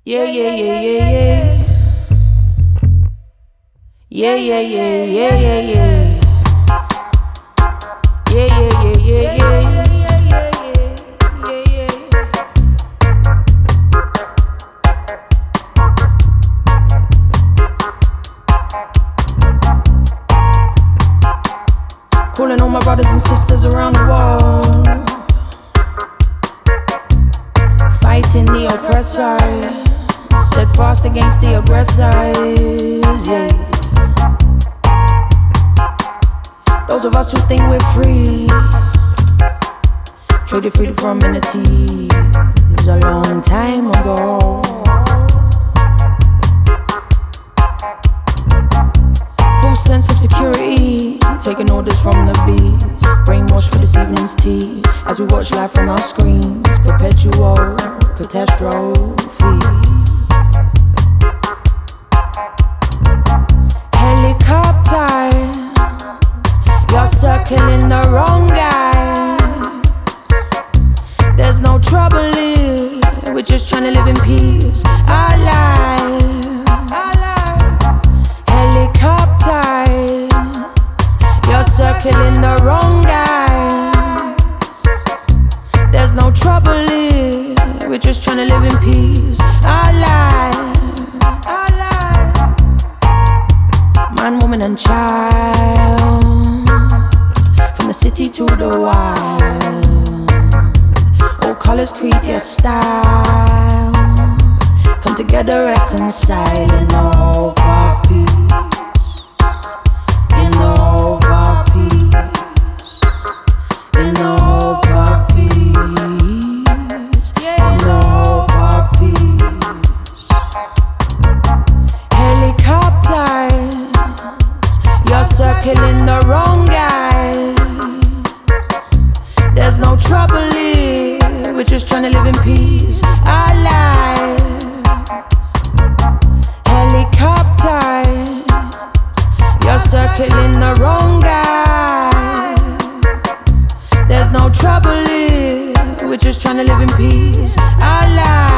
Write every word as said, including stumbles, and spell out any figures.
Yeah, yeah, yeah, yeah, yeah. Yeah, yeah, yeah, yeah, yeah, yeah. Yeah, yeah, yeah, yeah, yeah. Calling all my brothers and sisters around the world, fighting the oppressor, steadfast against the aggressors, yeah. Those of us who think we're free, traded freedom for amenity a long time ago. Full sense of security, taking orders from the beast, brainwashed for this evening's tea, as we watch life from our screens, perpetual catastrophe. Helicopters, you're circling the wrong guys. There's no trouble here, we're just trying to live in peace. Our lives, our lives. Helicopters, you're circling the wrong guys. There's no trouble here, we're just trying to live in peace. Our lives, our lives. Man, woman and child, from the city to the wild, all colors create your style. Come together, reconcile in the hope of peace. In the hope of peace. In the hope of peace. In the hope of peace. Helicopters, you're circling the wrong guys. There's no trouble here, we're just trying to live in peace. Our lives. Helicopters, you're circling the wrong guys. There's no trouble here, we're just trying to live in peace. Our lives.